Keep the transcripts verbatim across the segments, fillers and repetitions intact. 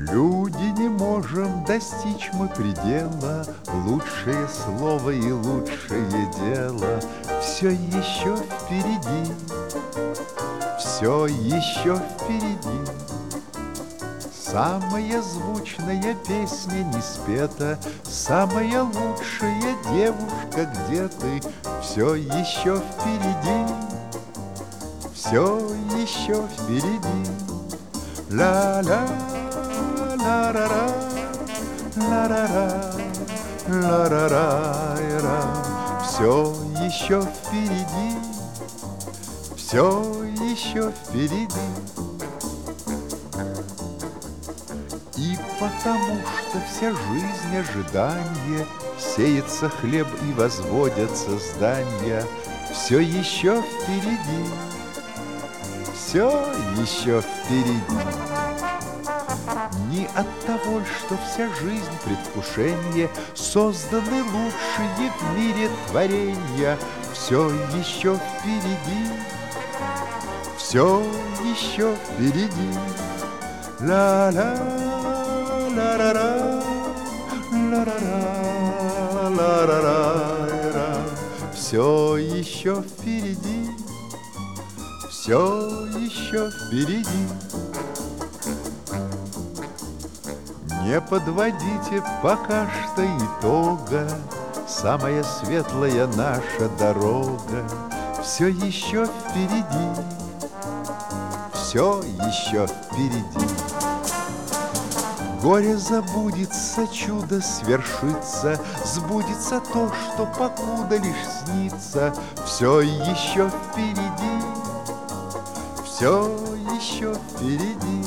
Люди, не можем достичь мы предела, лучшее слово и лучшее дело все еще впереди, все еще впереди. Самая звучная песня не спета, самая лучшая девушка, где ты, все еще впереди, все еще впереди. Ла-ла, ла-ра-ра, ла-ра-ра, ла-ра-ра-ра. Все еще впереди, все еще впереди. И потому что вся жизнь ожидания, сеется хлеб и возводятся здания, все еще впереди, все еще впереди. Не от того, что вся жизнь предвкушение, созданы лучшие в мире творения, все еще впереди, все еще впереди. Ла-ла, ла-ра-ра, ла-ра-ра, ла-ра-ра. Все еще впереди, все еще впереди. Не подводите пока что итога, самая светлая наша дорога все еще впереди, все еще впереди. Горе забудется, чудо свершится, сбудется то, что покуда лишь снится, все еще впереди, все еще впереди.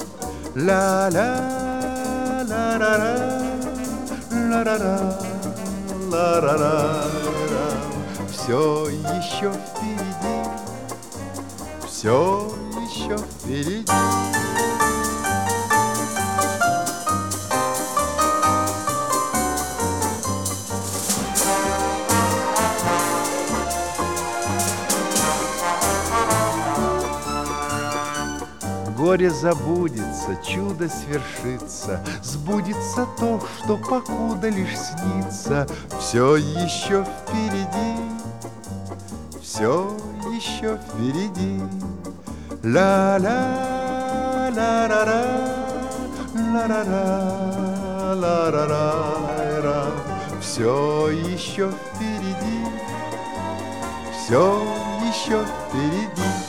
Ла-ла, ла-ра-ра, ла-ра-ра, ла-ра-ра. Все еще впереди, все еще впереди. Горе забудется, чудо свершится, сбудется то, что покуда лишь снится, все еще впереди, все еще впереди. Ла-ла, ла-ра-ра, ла-ра-ра, ла-ра-ра. Все еще впереди, все еще впереди.